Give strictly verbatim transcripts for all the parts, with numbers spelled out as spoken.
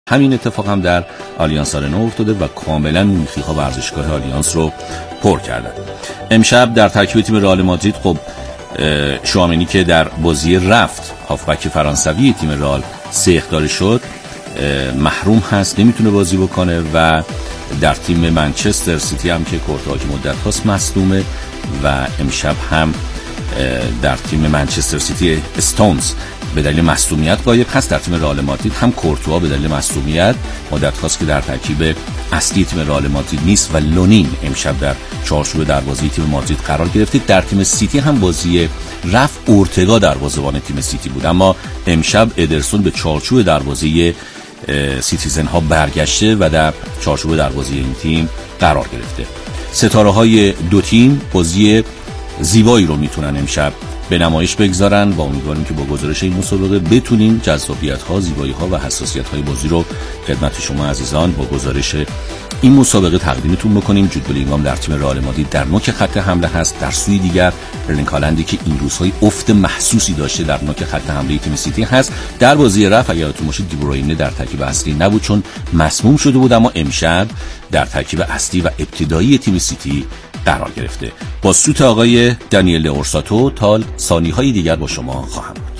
همین اتفاق هم در آلیانس آرنا افتاده و کاملا مونیخی‌ها ورزشگاه آلیانس رو پر کردن. امشب در ترکیب تیم رئال مادرید خب شوامنی که در بازی رفت هافبک فرانسوی تیم رئال سه اخطار شد محروم هست، نمیتونه بازی بکنه و در تیم منچستر سیتی هم که کورتوا که مدت هاست مصدومه و امشب هم در تیم منچستر سیتی استونز به دلیل مصدومیت غایب هست. در تیم رئال مادرید هم کورتوا به دلیل مصدومیت مدت هاست که در ترکیب اصلی تیم رئال مادرید نیست و لونین امشب در چارچوب دروازه تیم مادرید قرار گرفته. در تیم سیتی هم بازی رفت اورتگا دروازه‌بان تیم سیتی بود، اما امشب ادرسون به چارچوب دروازه سیتیزن ها برگشته و در چارچوب دروازه این تیم قرار گرفته. ستاره های دو تیم بازی زیبایی رو میتونن امشب به نمایش بگذارن و امیدواریم که با گزارش این مسابقه بتونیم جذابیت ها، زیبایی ها و حساسیت های بازی رو خدمت شما عزیزان با گزارش این مسابقه تقدیمتون بکنیم. جود بلینگام در تیم رئال مادرید در نوک خط حمله هست. در سوی دیگر ارلینگ هالندی که این روزهای افت محسوسی داشته در نوک خط حمله تیم سیتی هست. در بازی رفت اگر یادتون باشه دیبروینه در ترکیب اصلی نبود چون مسموم شده بود، اما امشب در ترکیب اصلی و ابتدایی تیم سیتی قرار گرفته. با سوت آقای دانیل اورساتو تا ثانیه‌های دیگر با شما خواهم بود.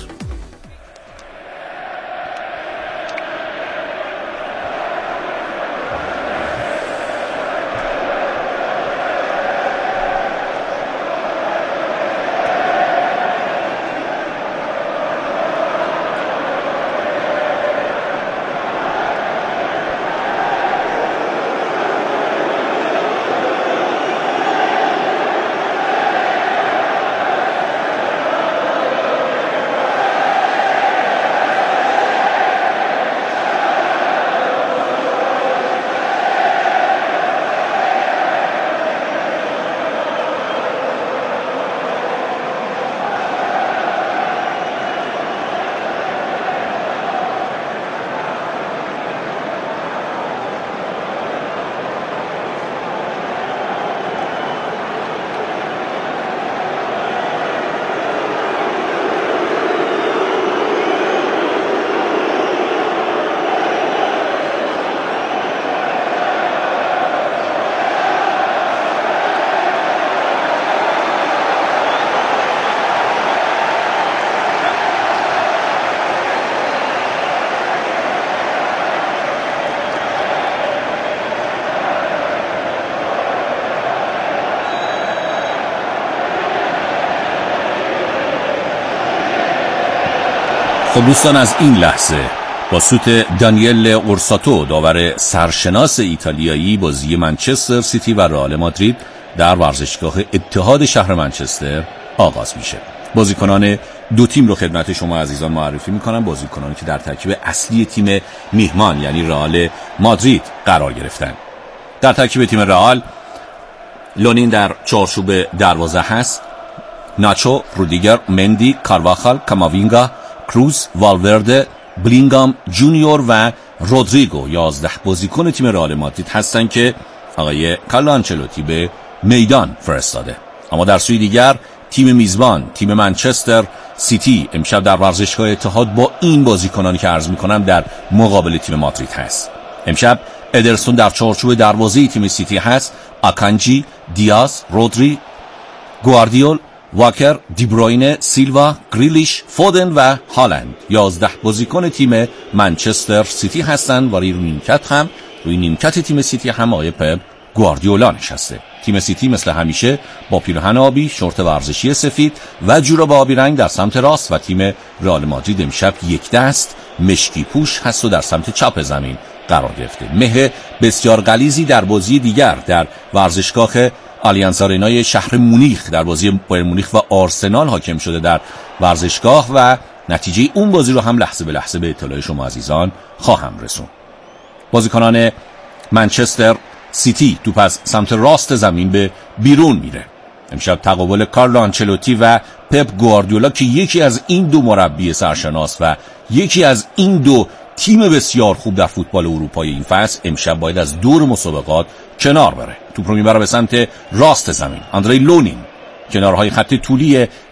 خب دوستان، از این لحظه با سوت دانیل اورساتو داور سرشناس ایتالیایی بازی منچستر سیتی و رئال مادرید در ورزشگاه اتحاد شهر منچستر آغاز میشه. بازیکنان دو تیم رو خدمت شما عزیزان معرفی میکنم. بازیکنانی که در ترکیب اصلی تیم میهمان یعنی رئال مادرید قرار گرفتن. در ترکیب تیم رئال لونین در چارچوب دروازه هست، ناچو، رودیگر، مندی، کارواخال، کاماوینگا، کروز، والورده، بلینگام جونیور و رودریگو یازده بازیکن تیم رئال مادرید هستند که آقای کارلو آنچلوتی به میدان فرستاده. اما در سوی دیگر تیم میزبان تیم منچستر سیتی امشب در ورزشگاه اتحاد با این بازیکنانی که عرض می‌کنم در مقابل تیم مادرید هست. امشب ادرسون در چارچوب دروازه تیم سیتی هست، آکانجی، دیاز، رودری، گواردیول، واکر، دیبروینه، سیلوا، گریلیش، فودن و هالند یازده بازیکن تیم منچستر سیتی هستند و روی نیمکت هم روی نیمکت تیم سیتی هم آقای پپ گواردیولا نشسته. تیم سیتی مثل همیشه با پیراهن آبی، شورت ورزشی سفید و جوراب آبی رنگ در سمت راست و تیم رئال مادرید امشب یک دست مشکی پوش هست و در سمت چپ زمین قرار گرفته. مه بسیار غلیظی در بازی دیگر در ورزشگاه آلیانس آرنای شهر مونیخ در بازی بایر مونیخ و آرسنال حاکم شده در ورزشگاه و نتیجه اون بازی رو هم لحظه به لحظه به اطلاع شما عزیزان خواهم رسون. بازیکنان منچستر سیتی توپ از سمت راست زمین به بیرون میره. امشب تقابل کارلو آنچلوتی و پپ گواردیولا که یکی از این دو مربی سرشناس و یکی از این دو تیم بسیار خوب در فوتبال اروپای این فصل امشب باید از دور مسابقات کنار بره. توپ رو میبره به سمت راست زمین. آندری لونین کنارهای خط طولی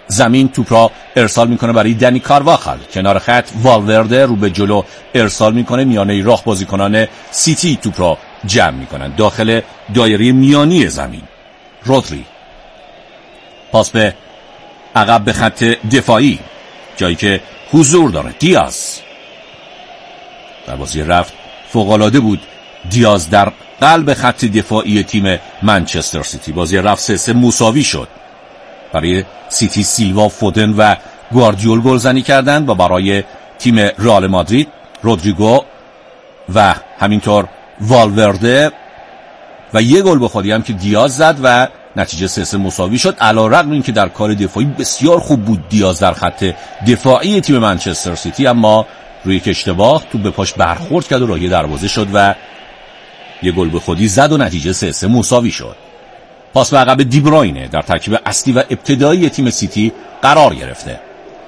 زمین توپ را ارسال میکنه برای دنی کارواخال. کنار خط والورده رو به جلو ارسال میکنه، میانه راه بازیکنان سیتی توپ را جمع میکنن داخل دایره میانی زمین. رودری پاس به عقب به خط دفاعی، جایی که حضور داره دیاز. در بازی رفت فوق‌العاده بود دیاز در قلب خط دفاعی تیم منچستر سیتی. بازی رفت سه سه مساوی شد. برای سیتی سیلوا، فودن و گواردیول گلزنی کردند و برای تیم رئال مادرید رودریگو و همینطور والورده و یه گل به خودی هم که دیاز زد و نتیجه سه سه مساوی شد. علی‌رغم اینکه در کار دفاعی بسیار خوب بود دیاز در خط دفاعی تیم منچستر سیتی، اما روی یک اشتباه توپ به پاش برخورد کرد و راهی دروازه شد و یه گل به خودی زد و نتیجه سه سه مساوی شد. پاس به عقب دیبروینه در ترکیب اصلی و ابتدایی تیم سیتی قرار گرفته.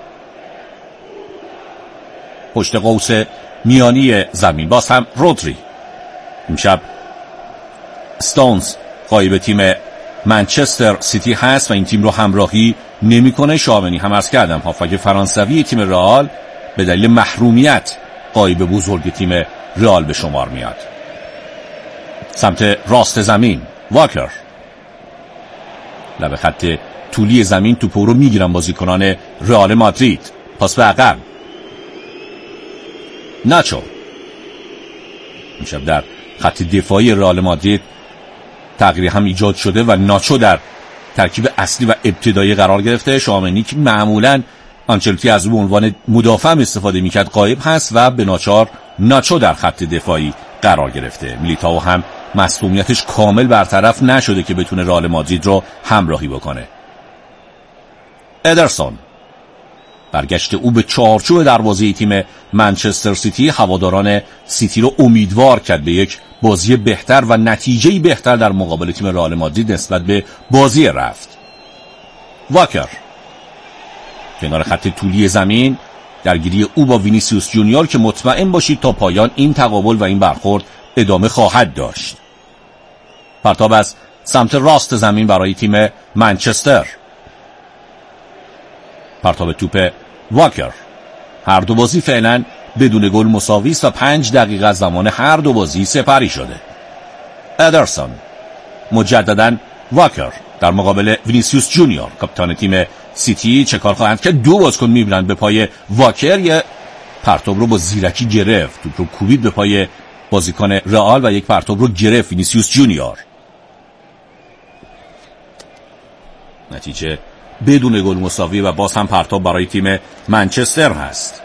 پشت قوس میانی زمین باز هم رودری. امشب استونز غایب تیم منچستر سیتی هست و این تیم رو همراهی نمی‌کنه. شامنی هم عرض کردم هافبک فرانسوی تیم رئال به دلیل محرومیت غایب بزرگ تیم رئال به شمار میاد. سمت راست زمین واکر، لب خط طولی زمین توپ رو میگیرن بازیکنان رئال مادرید. پاس به عقب ناچو. امشب در خط دفاعی رئال مادرید تغییری هم ایجاد شده و ناچو در ترکیب اصلی و ابتدایی قرار گرفته. شامنی که معمولاً آنچلوتی از او به عنوان مدافع استفاده میکرد غایب هست و به ناچار ناچو در خط دفاعی قرار گرفته. میلیتائو هم مصدومیتش کامل برطرف نشده که بتونه رئال مادرید رو همراهی بکنه. ادرسون، برگشت او به چارچوب دروازه تیم منچستر سیتی هواداران سیتی رو امیدوار کرد به یک بازی بهتر و نتیجه‌ای بهتر در مقابل تیم رئال مادرید نسبت به بازی رفت. واکر کنار خط طولی زمین، درگیری او با وینیسیوس جونیور که مطمئن باشید تا پایان این تقابل و این برخورد ادامه خواهد داشت. پرتاب از سمت راست زمین برای تیم منچستر. پرتاب توپ واکر. هر دو بازی فعلا بدون گل مساوی است و پنج دقیقه از زمان هر دو بازی سپری شده. ادرسون، مجددا واکر در مقابل وینیسیوس جونیور کاپیتان تیم سیتی. چه کار خواهند که دو بازیکن میبرند به پای واکر. یه پرتاب رو با زیرکی گرفت، توپ رو کوبید به پای بازیکن رئال و یک پرتاب رو گرفت وینیسیوس جونیور. نتیجه بدون گل مساوی و باز هم پرتاب برای تیم منچستر هست.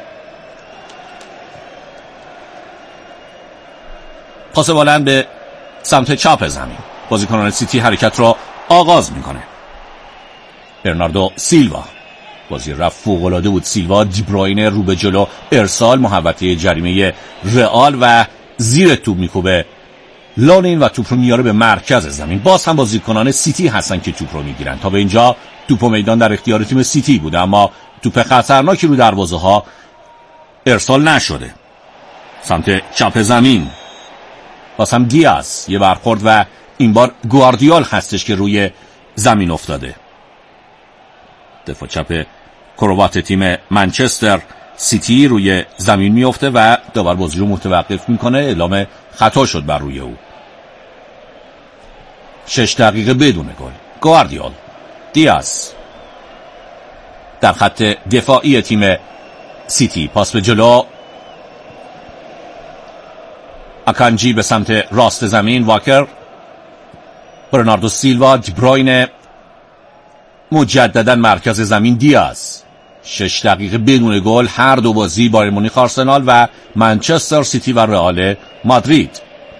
پاس بلند به سمت چپ زمین، بازیکنان سیتی حرکت را آغاز میکنه. برناردو سیلوا، بازی رفت فوق‌العاده بود. سیلوا، دیبروینه رو به جلو، ارسال محوطه جریمه رئال و زیر توپ میکوبه لانین و توپ رو میاره به مرکز زمین. باز هم بازیکنان سیتی هستن که توپ رو میگیرن. تا به اینجا توپ و میدان در اختیار تیم سیتی بوده، اما توپ خطرناکی رو دروازه ها ارسال نشده. سمت چپ زمین باز هم دیاز، یه برخورد و این بار گواردیول هستش که روی زمین افتاده. دفاع چپ کروات تیم منچستر سیتی روی زمین میفته و داور بازی رو متوقف میکنه. اعلام خطا شد بر روی او. شش دقیقه بدون گل. گواردیول، دیاز در خط دفاعی تیم سیتی. پاس به جلو، اکانجی به سمت راست زمین. واکر، برناردو سیلوا، دیبروینه، مجددا مرکز زمین دیاز. شش دقیقه بدون گل. هر دو بازی بایر مونیخ آرسنال و منچستر سیتی و رئال مادرید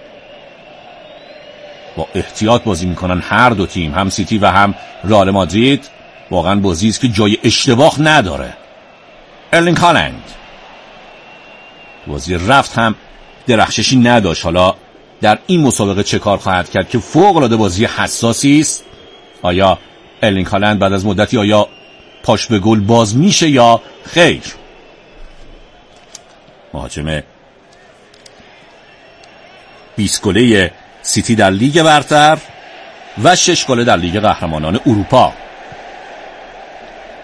با احتیاط بازی میکنن. هر دو تیم، هم سیتی و هم رئال مادرید. واقعا بازی است که جای اشتباه نداره. ارلینگ هالند بازی رفت هم درخششی نداشت. حالا در این مسابقه چه کار خواهد کرد که فوق العاده بازی حساسی است؟ آیا ارلینگ هالند بعد از مدتی آیا پاش به گل باز میشه یا خیر؟ مهاجم بیست گله سیتی در لیگ برتر و شش گل در لیگ قهرمانان اروپا.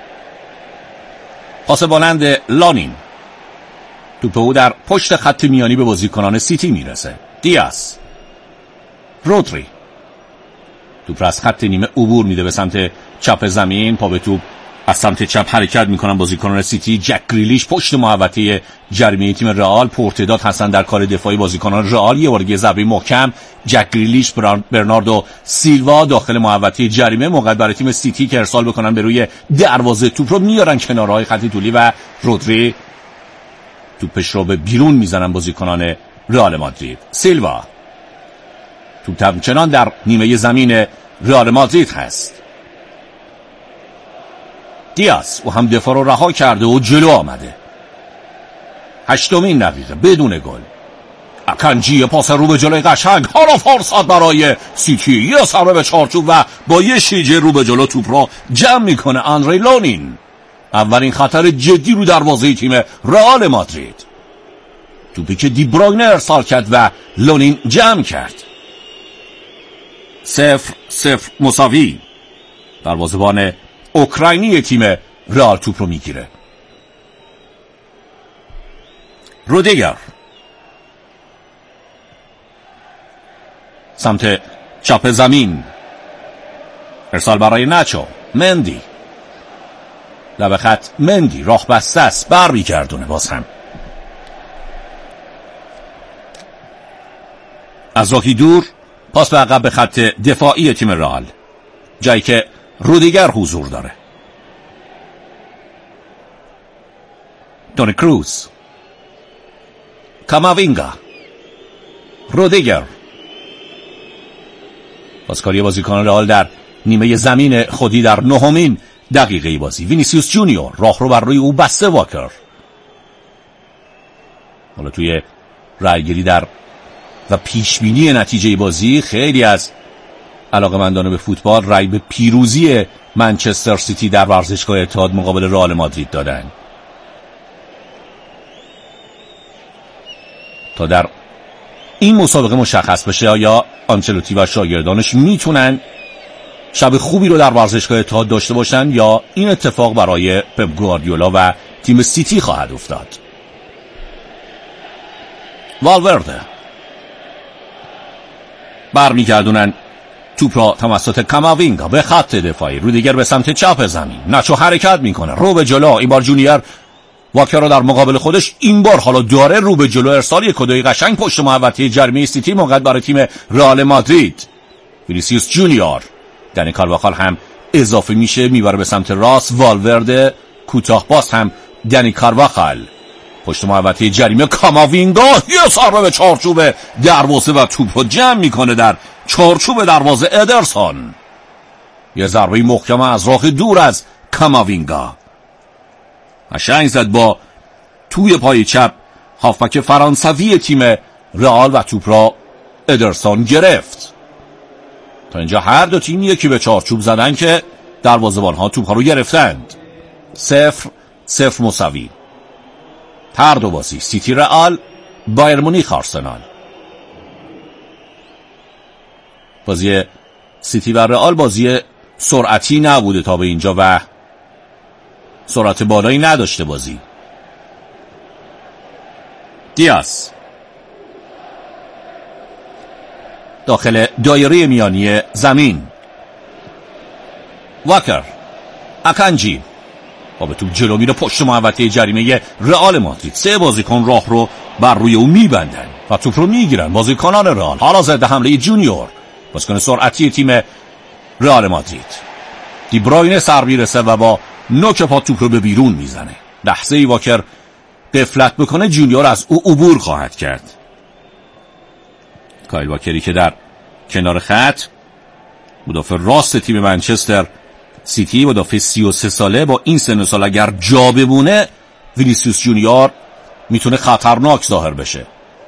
پاس بلند لونین. توپ او در پشت خط میانی به بازیکنان سیتی میرسه. دیاز. رودری. توپ را از خط نیمه عبور میده به سمت چپ زمین. پا به توپ از سمت چپ حرکت میکنن بازیکنان سیتی. جک گریلیش پشت محوطه جریمه تیم رئال. پرتداد هستن در کار دفاعی بازیکنان رئال. یه بار ضربه محکم. جک گریلیش، برناردو سیلوا داخل محوطه جریمه، موقع برای تیم سیتی که ارسال بکنن به روی دروازه. توپ رو میارن کنارهای خط طولی و رودری توپش رو به بیرون میزنن بازیکنان رئال مادرید. سیلوا. توپ همچنان در نیمه زمین رئال مادرید هست. دیاز او هم دفاع رو رها کرده و جلو آمده. هشتمین دقیقه بدون گل. اکانجی پاس رو به جلوی قشنگ. حالا فرصت برای سیتی. یه ضربه به چارچوب و با یه شیجه رو به جلو توپ رو جمع میکنه آندری لونین. اولین خطر جدی رو دروازه تیم رئال مادرید. توپی که دی بروینه ارسال کرد و لونین جمع کرد. صفر صفر مساوی. دروازه‌بان اوکراینی تیم رئال توپ رو میگیره. رودیگر سمت چپ زمین. ارسال برای ناچو. مندی لب خط. مندی راه بسته است. بر میگردونه. باز هم از راهی دور پاس به عقب به خط دفاعی تیم رئال، جایی که رودیگر حضور داره. تونی کروز. کاماوینگا. رودیگر. پاسکاری بازیکن رئال در نیمه زمین خودی در نهمین دقیقه بازی. وینیسیوس جونیور راه رو بر روی او بسته. واکر. حالا توی رأیگیری در و پیشبینی نتیجه بازی خیلی از علاقه‌مندان به فوتبال رأی به پیروزی منچستر سیتی در ورزشگاه اتحاد مقابل رئال مادرید دادن. تا در این مسابقه مشخص بشه آیا آنچلوتی و شاگردانش میتونن شب خوبی رو در ورزشگاه اتحاد داشته باشن یا این اتفاق برای پپ گواردیولا و تیم سیتی خواهد افتاد. والورده برمیگردونن توپ را توسط کاماوینگا به خط دفاعی. رودیگر به سمت چپ زمین. ناچو حرکت میکنه رو به جلو. این بار جونیور واکر را در مقابل خودش. این بار حالا داره رو به جلو. ارسال یک کدوی قشنگ پشت محوطه جریمه سیتی موقع برای تیم رئال مادرید. وینیسیوس جونیور. دنی کارواخال هم اضافه میشه، میبره به سمت راست. والورده کوتاه باز هم دنی کارواخال پشت محوطه جریمه. کاماوینگا یه ضربه به چارچوب دروازه و توپ رو جمع میکنه در چارچوب دروازه. ادرسون یه ضربه محکم از راه دور از کاماوینگا. قشنگ زد با توی پای چپ هافبک فرانسوی تیم رئال و توپ را ادرسون گرفت. تا اینجا هر دو تیم یکی به چارچوب زدن که دروازه‌بان‌ها توپ ها رو گرفتند. صفر صفر مساوی. هر دو بازی سیتی رئال، بایر مونیخ آرسنال. بازی سیتی و رئال بازی سرعتی نبوده تا به اینجا و سرعت بالایی نداشته بازی. دیاز داخل دایره میانی زمین. واکر. اکانجی با به توپ جلو میره پشت محوطه جریمه رئال مادرید. سه بازیکن راه رو بر روی او میبندن و توپ رو میگیرن بازیکنان رئال. حالا ضد حمله جونیور، بازیکن سرعتی تیم رئال مادرید. دی بروینه سر میرسه و با نوک پا توپ رو به بیرون میزنه. لحظه ای واکر غفلت بکنه جونیور از او عبور خواهد کرد. کایل واکری که در کنار خط، مدافع راست تیم منچستر سیتی، مدافع سی و سه ساله. با این سن و سال اگر جا بمونه وینیسیوس جونیور میتونه خطرناک ظاهر بشه.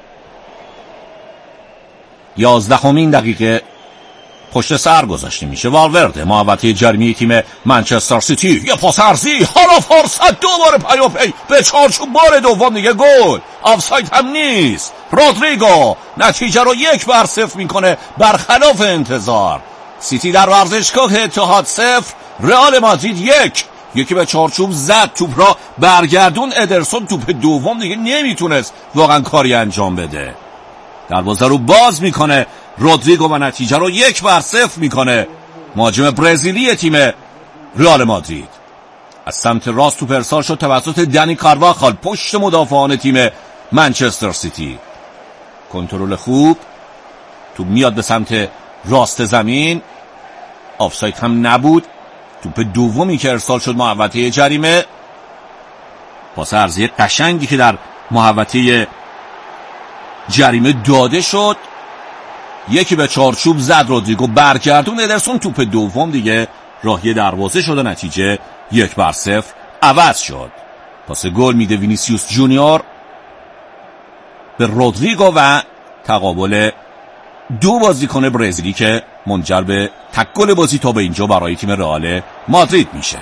یازدهمین دقیقه پشت سر گذاشته میشه. والورده محوطه جریمه تیم منچستر سیتی. یه پاس عرضی، حالا فرصت دوباره پیاپی به چارچوب. بار دوم دیگه گل. آفساید هم نیست. رودریگو نتیجه رو یک بر صفر میکنه برخلاف انتظار. سیتی در ورزشگاه اتحاد صفر، رئال مادرید یک. یکی به چارچوب زد، توپ را برگردون ادرسون، توپ دوم دیگه نمیتونست واقعا کاری انجام بده. دروازه رو باز میکنه رودریگو و نتیجه رو یک بر صفر میکنه مهاجم برزیلی تیم رئال مادرید. از سمت راست توپ ارسال شد توسط دنی کارواخال پشت مدافعان تیم منچستر سیتی. کنترل خوب، توپ میاد به سمت راست زمین، آفساید هم نبود. توپ دومی که ارسال شد محوطه جریمه، پاس عرضی قشنگی که در محوطه جریمه داده شد، یکی به چارچوب زد رودریگو، برگردون ادرسون، توپ دوم دیگه راهی دروازه شد و نتیجه یک بر صفر عوض شد. پاس گل میده وینیسیوس جونیور به رودریگو و تقابل دو بازیکن برزیلی که منجر به تک گل بازی تا به اینجا برای تیم رئال مادرید میشه.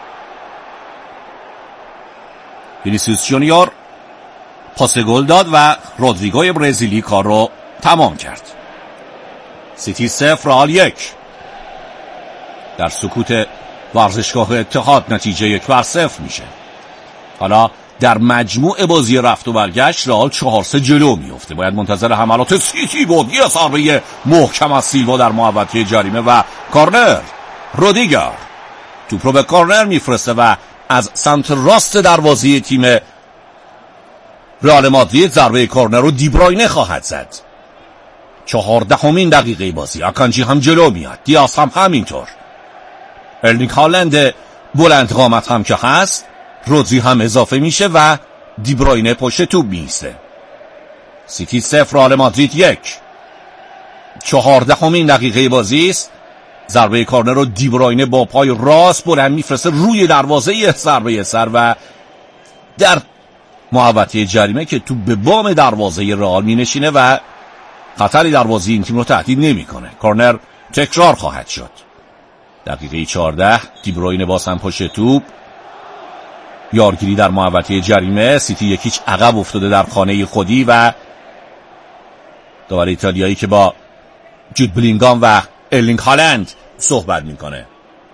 وینیسیوس جونیور پاس گل داد و رودریگوی برزیلی کار رو تمام کرد. سیتی صفر رئال یک. در سکوت ورزشگاه اتحاد نتیجه یک بر صفر میشه. حالا در مجموع بازی رفت و برگشت رئال چهار سه جلو میفته. باید منتظر حملات سیتی بود. یه ضربه محکم از سیلوا در محوطه جریمه و کارنر. رودیگر توپ رو به کارنر میفرسته و از سمت راست دروازه تیم رئال مادرید ضربه کارنر رو دیبراینه خواهد زد. چهاردهمین دقیقه بازی. آکانجی هم جلو میاد، دیاز هم همینطور، ارلینگ هالند بلند قامت هم که هست، رودری هم اضافه میشه و دیبراینه پشت توپ میسته. سیتی صفر رئال مادرید یک. چهاردهمین دقیقه بازی است. ضربه کارنر رو دیبراینه با پای راست بلند میفرسته روی دروازه، یه ضربه سر و در محوطه جریمه که توپ به بام دروازه رئال مینشینه و خطری دروازه این تیم رو تهدید نمیکنه. کارنر تکرار خواهد شد. دقیقه چهارده دیبراینه باز هم پشت توپ، یارگیری در محوطه جریمه. سیتی یکیچ عقب افتاده در خانه خودی و داور ایتالیایی که با جود بلینگام و ارلینگ هالند صحبت میکنه.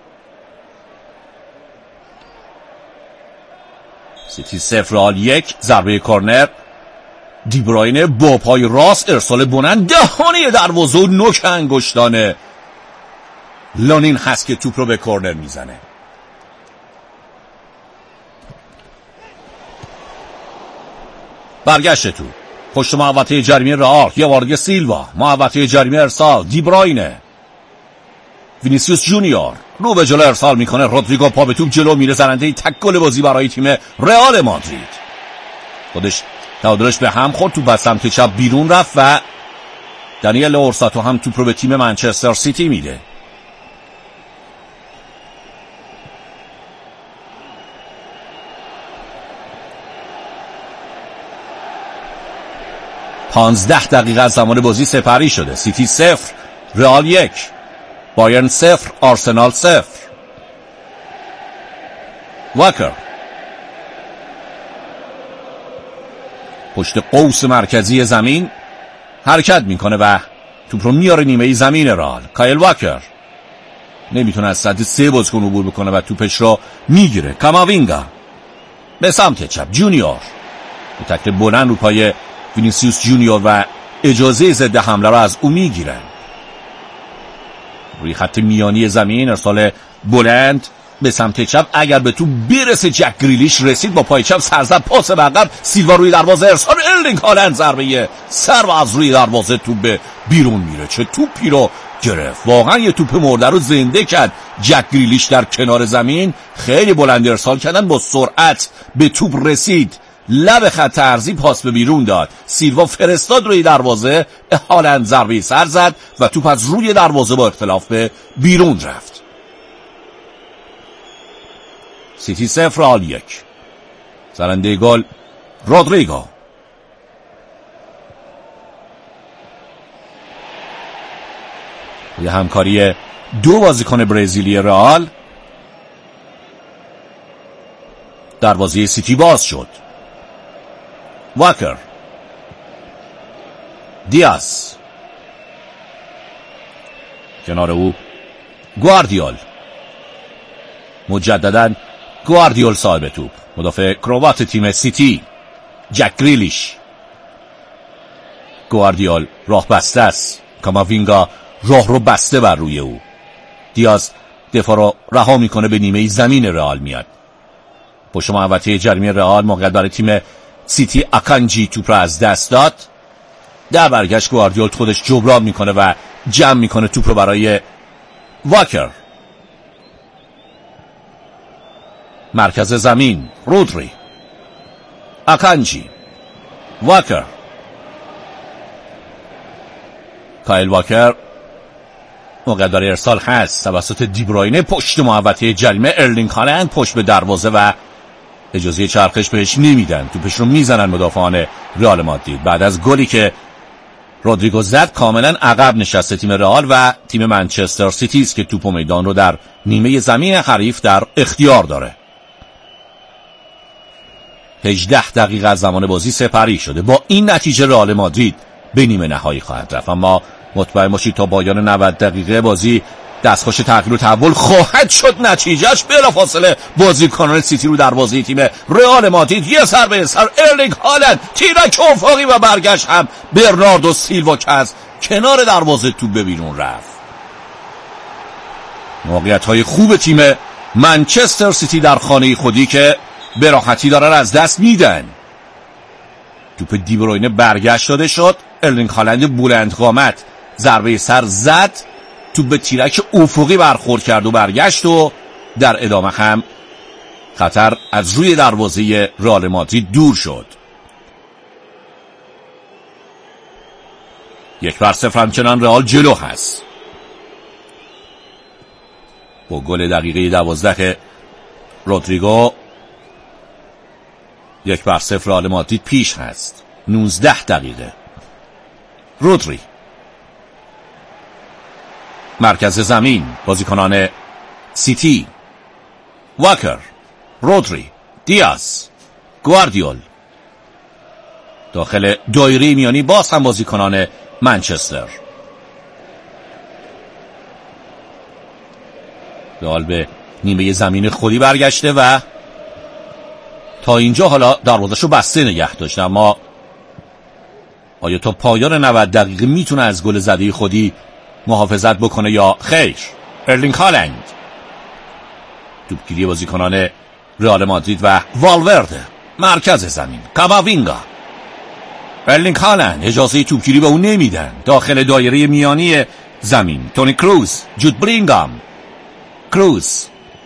سیتی صفر رئال یک. ضربه کارنر، دیبراینه با پای راست ارسال بلند دهانه دروازه و نوک انگشتانه لانین هست که توپ رو به کارنر میزنه. برگشت توپ پشت محوطه جریمه رئال، یه وارد سیلوا، محوطه جریمه ارسال، دیبراینه، وینیسیوس جونیور رو به جلو ارسال میکنه، رودریگو پا به توپ جلو میره، زننده تک گل بازی برای تیم رئال مادرید. خودش تعادلش به هم خورد، توپ از سمت چپ بیرون رفت و دانیل اورساتو هم توپ رو به تیم منچستر سیتی میده. پانزده دقیقه از زمان بازی سپری شده. سیتی صفر رئال یک. بایرن صفر آرسنال صفر. واکر پشت قوس مرکزی زمین حرکت میکنه و توپ رو میاره نیمه زمین رئال. کایل واکر نمیتونه از سطح سه بازیکن عبور بکنه و توپش رو میگیره. کاماوینگا به سمت چپ، جونیور به تکل بلند رو پای وینیسیوس جونیور و اجازه ضد حمله رو از او میگیرن. روی خط میانی زمین ارسال بلند به سمت چپ، اگر به تو برسه جک گریلیش رسید، با پای چپ سرزد پاس به عقب، سیلوا روی دروازه ارسال، ارلینگ هالند ضربه سر و از روی دروازه توپ به بیرون میره. چه توپی رو گرفت، واقعا یه توپ مرده رو زنده کرد. جک گریلیش در کنار زمین خیلی بلند ارسال کردن، با سرعت به توپ رسید، لب خط عرضی پاس به بیرون داد، سیلوا فرستاد روی دروازه، هالند ضربه سر زد و توپ از روی دروازه با اختلاف به بیرون رفت. سیتی صفر رئال یک. زننده گل رودریگو. یه همکاری دو بازیکن برزیلی رئال، دروازه سیتی باز شد. واکر، دیاز، کنار او گواردیول، مجدداً گواردیول صاحب توپ، مدافع کروات تیم سیتی جک گریلیش. گواردیول راه بسته است، کاماوینگا راه رو بسته بر روی او. دیاز دفاع رو رها میکنه، به نیمه زمین رئال میاد. پشت محوطه جریمه رئال موقعیت برای تیم سیتی. اکانجی توپ رو از دست داد. در برگشت گواردیول خودش جبران میکنه و جمع میکنه توپ رو برای واکر. مرکز زمین رودری، اکانجی، واکر. کایل واکر موقعیت برای ارسال هست توسط دیبروینه. پشت محوطه جریمه ارلینگ هالند پشت به دروازه و اجازه چرخش بهش نمیدن. توپش رو میزنن مدافعان رئال مادرید. بعد از گلی که رودریگو زد کاملا عقب نشسته تیم رئال و تیم منچستر سیتی است که توپ و میدان رو در نیمه زمین حریف در اختیار داره. هجده دقیقه از زمان بازی سپری شده. با این نتیجه رئال مادرید به نیمه نهایی خواهد رفت، اما مطمئن باشید تا پایان نود دقیقه بازی دستخوش تغییر و تحول خواهد شد. نتیجهش بلافاصله بازیکنان سیتی رو دروازه تیم رئال مادرید یه سر به سر ارلینگ هالند تیرک افقی و برگشت هم برناردو سیلوا که از کنار دروازه توپ به بیرون رفت. موقعیت‌های خوب تیم منچستر سیتی در خانه خودی که به راحتی دارن از دست میدن. توپ دیبروینه برگشت داده شد. ارلینگ هالند بلند قامت ضربه سر زد، توپ به تیرک افقی برخورد کرد و برگشت و در ادامه هم خطر از روی دروازه رئال مادرید دور شد. یک بر صفر همچنان رئال جلو هست. با گل دقیقه دوازده رودریگو یک بر صفر رئال مادرید پیش هست. نوزده دقیقه. رودری مرکز زمین، بازیکنان سیتی، واکر، رودری، دیاز، گواردیول. داخل دایره میانی باز هم بازیکنان منچستر. رئال به نیمه زمین خودی برگشته و تا اینجا حالا دروازه‌شو بسته نگه داشت، اما آیا تا پایان نود دقیقه میتونه از گل زده خودی محافظت بکنه یا خیر؟ ارلینگ هالند، توپگیری بازیکنان رئال مادرید و والورده. مرکز زمین کاماوینگا، ارلینگ هالند اجازه توپگیری به اون نمیدن. داخل دایره میانی زمین تونی کروز، جود بلینگام، کروز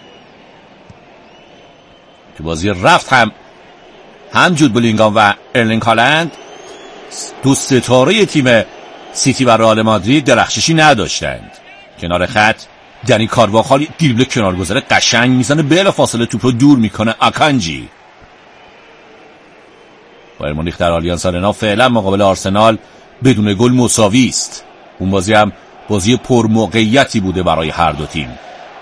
تو بازی رفت هم هم جود بلینگام و ارلینگ هالند دو ستاره تیم سیتی و رئال مادرید درخششی نداشتند. کنار خط دنی کارواخال دریبل کنارگذار قشنگ میزنه، بلافاصله توپ رو دور میکنه اکانجی. بایر مونیخ در آلیانز آرنا فعلا مقابل آرسنال بدون گل مساوی است. اون بازی هم بازی پرموقعیتی بوده برای هر دو تیم.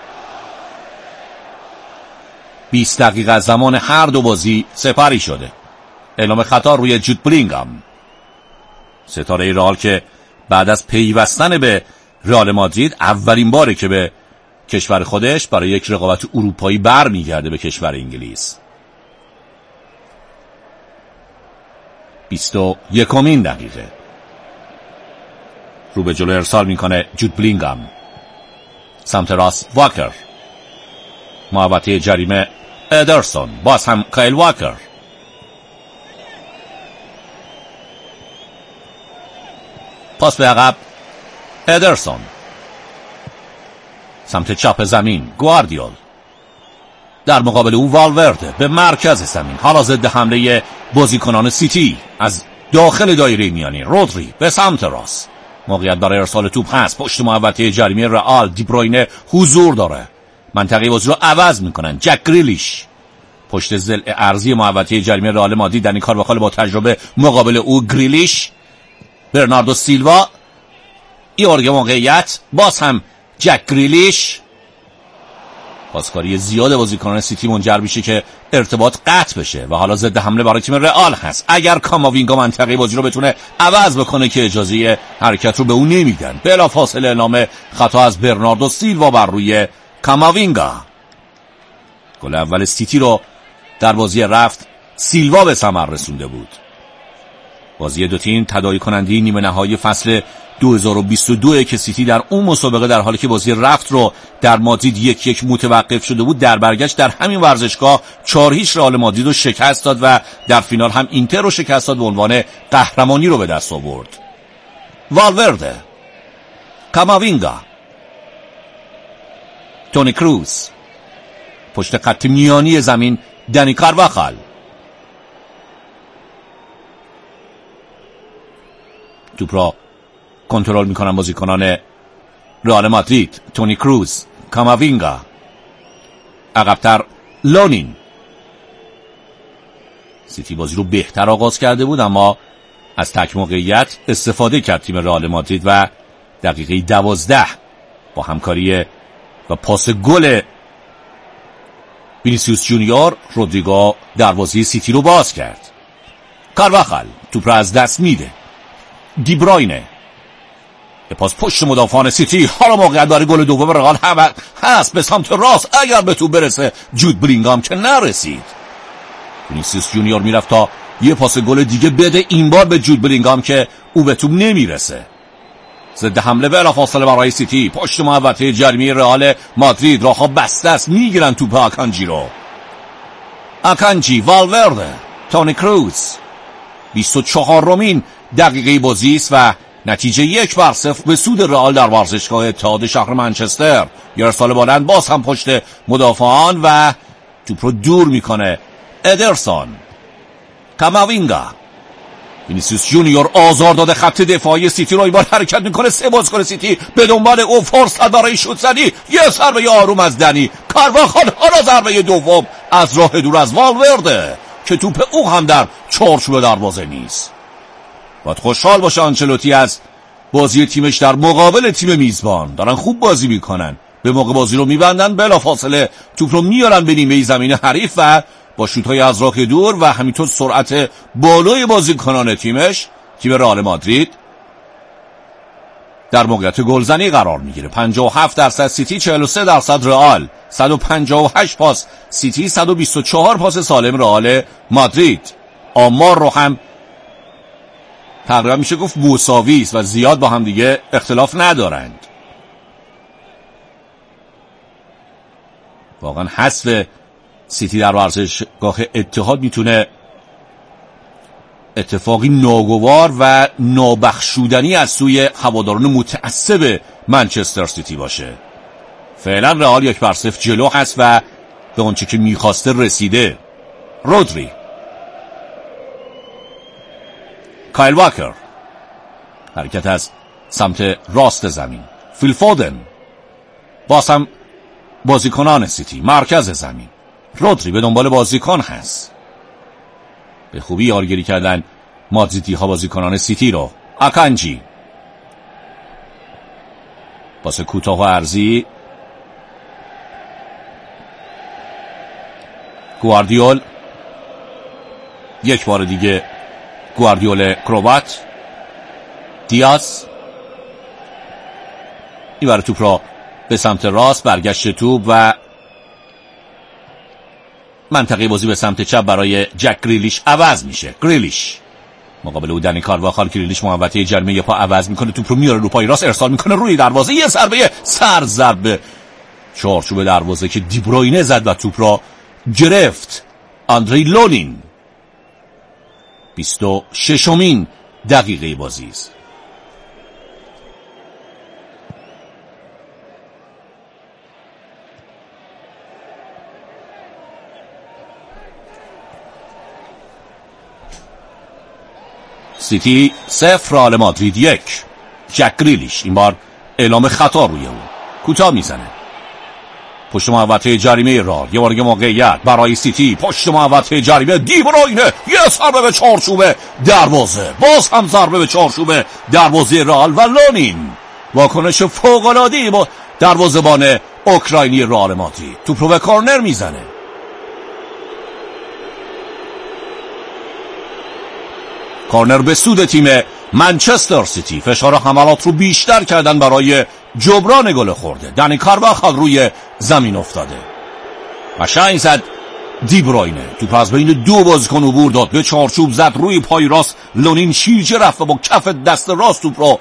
بیست دقیقه از زمان هر دو بازی سپری شده. اعلام خطا روی جود بلینگام، ستاره رئال که بعد از پیوستن به رئال مادرید اولین باره که به کشور خودش برای یک رقابت اروپایی بر میگرده به کشور انگلیس. بیست و یکمین دقیقه. رو به جلو ارسال میکنه جود بلینگام، سمت راست واکر، محوطه جریمه ادرسون، باز هم کایل واکر. پاس به عقب ادرسون، سمت چپ زمین گواردیول، در مقابل او والورده به مرکز زمین. حالا ضد حمله بازیکنان سیتی از داخل دایره میانی. رودری به سمت راست، موقعیت برای ارسال توپ هست. پشت محوطه جریمه رئال دیبروینه حضور داره، منطقه بازی رو عوض میکنن. جک گریلیش پشت ضلع ارضی محوطه جریمه رئال مادرید، دنی کارواخال با تجربه مقابل او. گریلیش، برناردو سیلوا، یورگ موقعیت، باز هم جک گریلیش. پاسکاری زیاد بازیکنان سیتی منجر میشه که ارتباط قطع بشه و حالا ضد حمله برای تیم رئال هست. اگر کاماوینگا منطقه بازی رو بتونه عوض بکنه که اجازه حرکت رو به اون نمیدن. بلافاصله اعلام خطا از برناردو سیلوا بر روی کاماوینگا. گل اول سیتی رو در بازی رفت سیلوا به ثمر رسونده بود. بازی دو تیم تداعی کننده نیمه نهایی فصل دو هزار و بیست و دو که سیتی در اون مسابقه در حالی که بازی رفت رو در مادرید یک یک متوقف شده بود، در برگشت در همین ورزشگاه چهار هیچ رئال مادرید رو شکست داد و در فینال هم اینتر رو شکست داد و عنوان قهرمانی رو به دست آورد. والورده، کاماوینگا، تونی کروز، پشت خط میانی زمین دنی کارواخال. توپ را کنترل میکنن بازیکنان رئال مادرید، تونی کروز، کاماوینگا، عقب‌تر لونین. سیتی بازی رو بهتر آغاز کرده بود اما از تک موقعیت استفاده کرد تیم رئال مادرید و دقیقه دوازده با همکاری و پاس گل وینیسیوس جونیور رودریگو دروازه سیتی رو باز کرد. کارواخال توپ را از دست میده. دی بروینه یه پاس پشت مدافعان سیتی. حالا موقعیت برای گل دوم رئال هم هست به سمت راست، اگر به تو برسه جود بلینگام که نرسید. وینیسیوس جونیور میرفت تا یه پاس گل دیگه بده، این بار به جود بلینگام که او به تو نمیرسه. ضد حمله بلافاصله برای سیتی پشت محوطه جریمه رئال مادرید. راهها بسته است، میگیرن توپ آکانجی رو. آکانجی، والورده، تونی کروز. بیست و چهارمین دقیقه بازی است و نتیجه یک بر صفر به سود رئال در ورزشگاه اتحاد شهر منچستر. یه ارسال بلند باز هم پشت مدافعان و توپ رو دور میکنه ادرسون. کاماوینگا، وینیسیوس جونیور آزار داده خط دفاعی سیتی رو، این بار حرکت میکنه سه بازیکن سیتی به دنبال او، فرصت برای شوت زنی. یه ضربه آروم از دنی کارواخال، حالا ضربه دوم از راه دور از والورده که توپ او هم در چارچوب دروازه نیست. باید خوشحال باشه آنچلوتی از بازی تیمش در مقابل تیم میزبان. دارن خوب بازی میکنن، به موقع بازی رو میبندن، بلافاصله توپ رو میارن به نیمه زمین حریف و با شوت‌های از راه دور و همینطور سرعت بالای بازیکنان تیمش، تیم رئال مادرید در موقعیت گلزنی قرار میگیره. پنجاه و هفت درصد سیتی، چهل و سه درصد رئال. صد و پنجاه و هشت پاس سیتی، صد و بیست و چهار پاس سالم رئال مادرید. آمار رو هم تقریبا میشه گفت مساوی است و زیاد با هم دیگه اختلاف ندارند. واقعا حذف سیتی در ورزشگاه اتحاد میتونه اتفاقی ناگوار و نابخشودنی از سوی هواداران متعصب منچستر سیتی باشه. فعلا رئال یک بر صفر جلو هست و به اونچه که میخواسته رسیده. رودری، کایل واکر، حرکت از سمت راست زمین. فیل فودن، باز هم بازیکنان سیتی مرکز زمین. رودری به دنبال بازیکن هست. به خوبی یارگیری کردن مادریدی ها بازیکنان سیتی رو. آکانجی، پاس کوتاه و عرضی. گواردیول، یک بار دیگه گواردیول کروات. دیاز میبره توپ را به سمت راست، برگشت توپ و منطقه بازی به سمت چپ برای جک گریلیش عوض میشه. گریلیش مقابل او دنی کارواخال. گریلیش محوطه جریمه یه پا عوض میکنه، توپ رو میاره رو پای راست، ارسال میکنه روی دروازه. یه ضربه سر ضربه چارچوب دروازه که دی بروینه زد و توپ را گرفت. آندری لونین. بیست و ششمین دقیقه بازی است. سیتی صفر، رئال مادرید یک. جک گریلیش این بار اعلام خطا روی او، کوتاه میزنه. پشت محوطه جریمه رئال، یه بار موقعیت برای سیتی پشت محوطه جریمه. دی بروینه یه ضربه به چارچوب دروازه، باز هم ضربه به چارچوب دروازه رئال و لونین واکنش فوق‌العاده‌ای با دروازه‌بان اوکراینی رئال مادرید. توپ رو به کورنر میزنه. کورنر به سود تیم منچستر سیتی. فشار حملات رو بیشتر کردن برای جبران گل خورده. دنی کارواخال روی زمین افتاده. قشنگ زد دیبراینه، توپ از بین دو بازیکن عبور داد، به چارچوب زد، روی پای راست لونین شیرجه رفت و با کف دست راست توپ را